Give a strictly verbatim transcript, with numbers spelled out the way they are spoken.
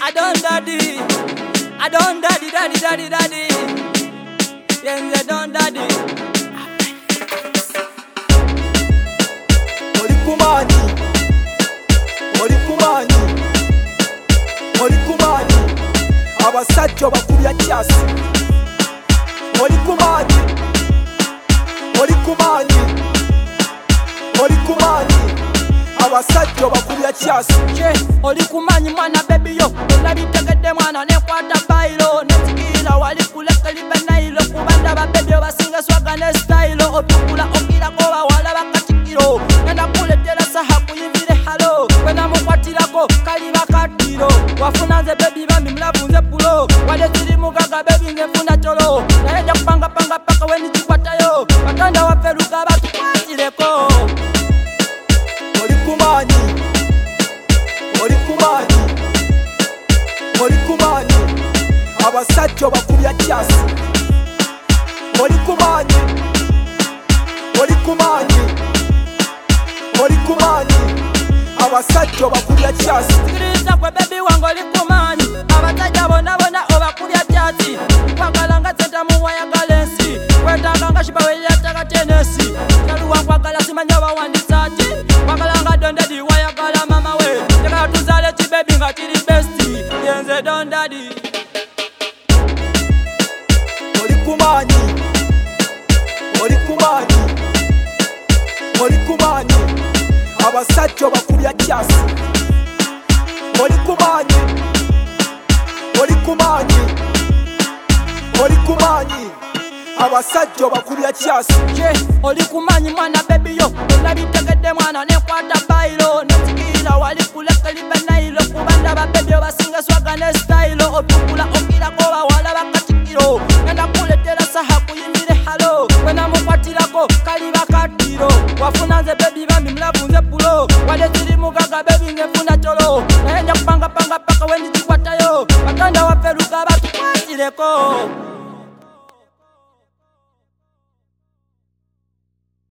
I don't daddy, I don't daddy, daddy, daddy, daddy. Yes, I don't daddy. Oli kumani, oli kumani, oli kumani. Abasajja bakubya kyasi. Oli kumani, oli kumani, oli kumani. Abasajja bakubya kyasi. Che, oli kumanyi mwana baby yo. Olabitegedde mwana nekwata bailo. Nesikira wali kuleka libe nailo. Kubanda ba baby basinga swaga ne style. Otukula okirako bawala bakatikiro. Nenda kuletera saha kuyivire halo. Kwena mukwatirako kali bakatiro. Wafuna nze baby bambi mlavu nze pulo. Wale ziri mugaga baby nefuna cholo. Naye ja kupanga panga paka weni chikwatayo. Batanda waferuka batukwatireko. Oli kumani, oli kumani, oli kumani. Abasajja bakubya kyasi. Oli kumani, oli kumani, oli kumani. Abasajja bakubya kyasi. Sikiriza kwe baby wange oli kumanyi. Abasajja bonna bonna obakubya kyasi. Nkwagala nga senta muwayagala ensi. Kwetaaga nga shiba weyataka tenesi. Yaluwa nkwagala simanya bawandisa ati. Kwagala nga Don Daddy wayagala mama we. Njagala tuzaale ki baby nga kiri besti. Yenze Don Daddy. Oli kumani, oli kumani, oli kumani. Abasajja bakubya kyasi. Oli kumani, oli kumani, oli kumani. Abasajja bakubya kyasi. Che, oli kumanyi mwana baby yo. Olabitegedde mwana nekwata bailo. Nesikira wali kuleka libe nailo. Kubanda ba baby basinga swaga ne style. Otukula okirako bawala bakatikiro. Nenda kuletera saha kuyimire halo. Kwena mukwatirako kali bakatiro. Wafuna nze baby bambi mlavu nze pulo. Wale ziri mugaga baby nefuna cholo. Naye ja kupanga panga paka weni chikwatayo. Batanda waferuka batukwatireko.